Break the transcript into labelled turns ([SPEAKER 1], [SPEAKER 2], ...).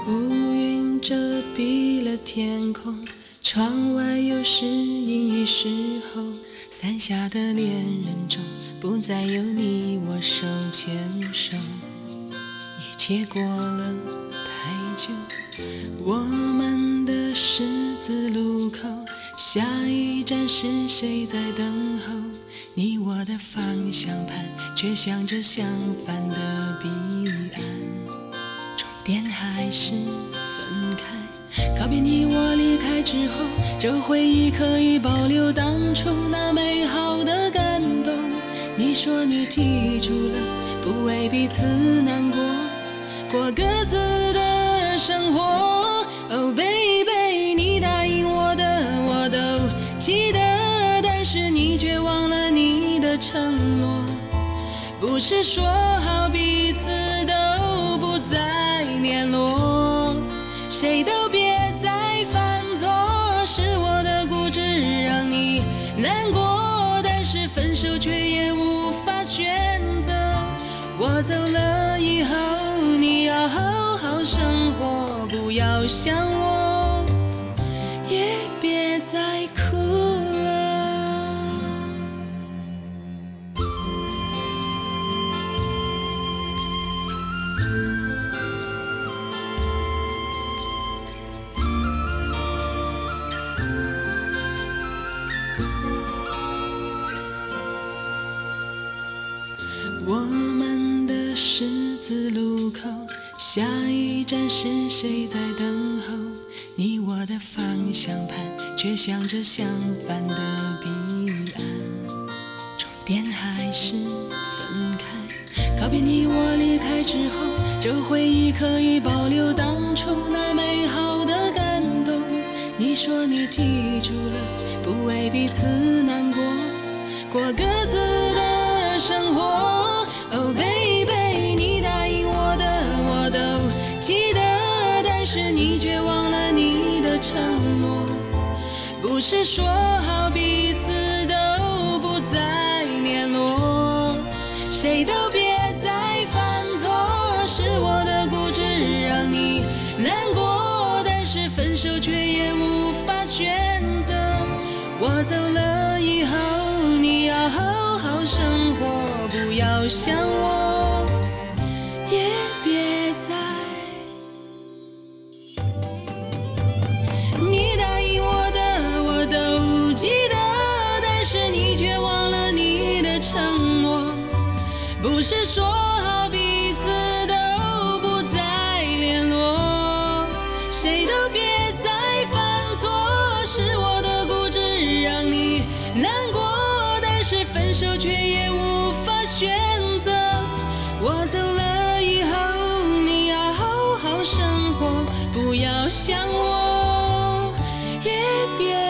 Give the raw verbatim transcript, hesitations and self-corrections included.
[SPEAKER 1] 乌云遮蔽了天空，窗外又是阴雨时候，伞下的恋人中不再有你我手牵手，一切过了太久，我们的十字路口，下一站是谁在等候？你我的方向盘却向着相反的彼岸，终点还是分开。告别你我离开之后，这回忆可以保留当初那美好的感动。你说你记住了，不为彼此难过，过各自的生活。Oh baby， 你答应我的我都记得，但是你却忘了你的承诺。不是说好彼此都不再联络，谁都别再犯错，是我的固执让你难过，但是分手却也无法选择。我走了以后，你要好好生活，不要想我，也别再哭了。我们的十字路口，下一站是谁在等候？你我的方向盘却向着相反的彼岸，终点还是分开。告别你我离开之后，这回忆可以保留当初那美好的感动。你说你记住了，不为彼此难过，过各自的生活。Oh baby， 你答应我的我都记得，但是你却忘了你的承诺。不是说好彼此都不再联络，谁都别再犯错，是我的固执让你难过，但是分手却也无法选择。我走了以后，你要好好生活，不要想我，也别再。你答应我的我都记得，但是你却忘了你的承诺。不是说好彼此都不再联络，谁都别再犯错，是我的固执让你难过，但是分手却也无法选择。我走了以后，你要好好生活，不要想我，也别